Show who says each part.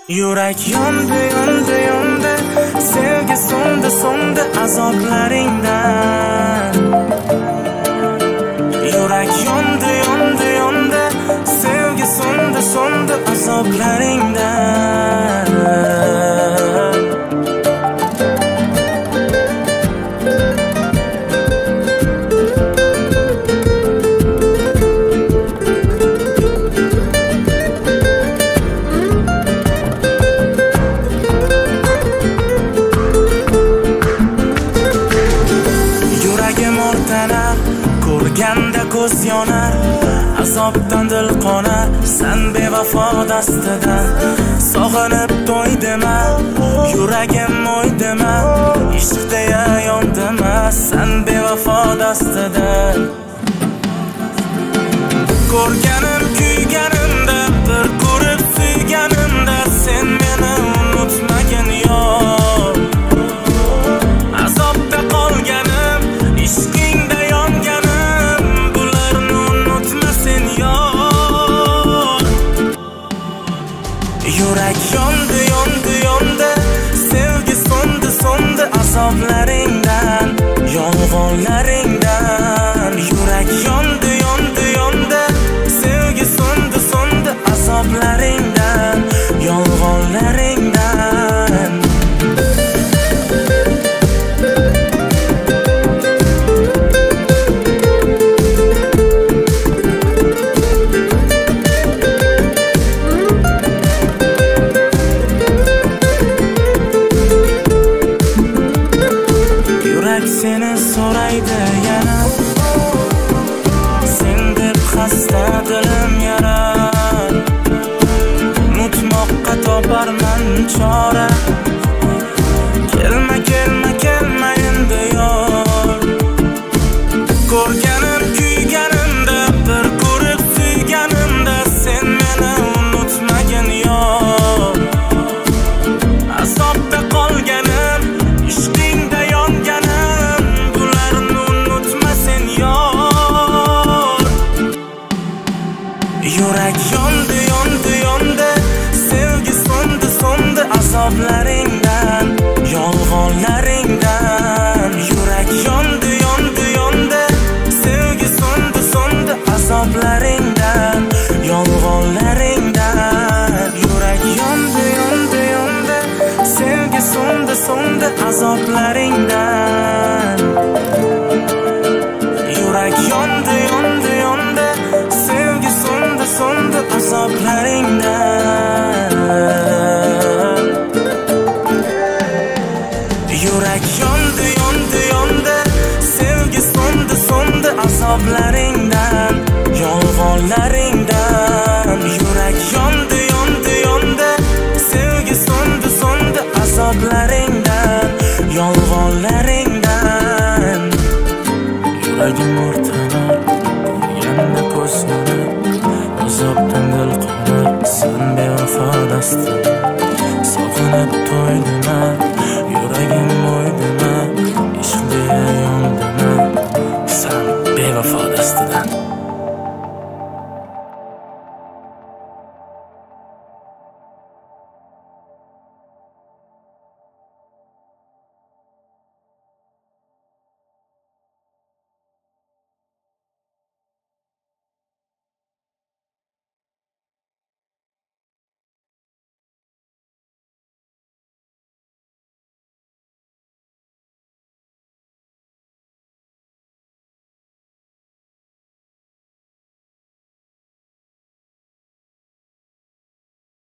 Speaker 1: Yurak yondi, yondi, yondi, sevgi so'ndi, so'ndi azoblaringdan. Yurak yondi, yondi, yondi, sevgi so'ndi, so'ndi azoblaringdan. Ko'rganda ko'z yonar, azobdan dil qonar, sen bevafo dastidan. Sog'inib to'ydima, yuragim o'ydima, ishqda yondima, sen bevafo dastidan. Ko'rganim kuyganimda, bir ko'rib suyganimda, sen meni unutmagin yo'q. Azobda qolganim, ishqingda yonganim, bularni unutma sen yo'q. Yurak yondi, yondi, yondi, sevgi so'ndi, so'ndi azoblaringdan, yolg'onlaringdan. Yurak yondi, yondi, yondi, sevgi so'ndi, so'ndi azoblaringdan, yolg'onlaringdan. Seni so'raydi yana, sen deb xasta dilim yarar. Unutmoqqa toparman chora, kelma, kelma, kelma endi yor. Ko'rganim kuyganimda, bir ko'rib suyganimda, sen meni unutmagin yor. Azobda qolganim, ishqingda yonganim, bularni unutma sen yor. Yurak yondi, yondi, yondi, sevgi so'ndi, so'ndi azoblaringdan, yolg'onlaringdan. Yurak yondi, yondi, yondi, sevgi so'ndi, so'ndi azoblaringdan, yolg'onlaringdan. Yurak yondi, yondi, yondi, sevgi so'ndi, so'ndi azoblaringdan. Yurak yondi, yondi, yondi, sevgi so'ndi, so'ndi azoblaringdan. Yurak yondi, yondi, yondi, sevgi so'ndi, so'ndi azoblaringdan, yolg'onlaringdan. Yurak yondi, yondi, yondi, sevgi so'ndi, so'ndi azoblaringdan, yolg'onlaringdan. Yuragim o'rtanar, ko'rganda ko'z yonar, azobdan dil qonar, sen bevafo dastidan.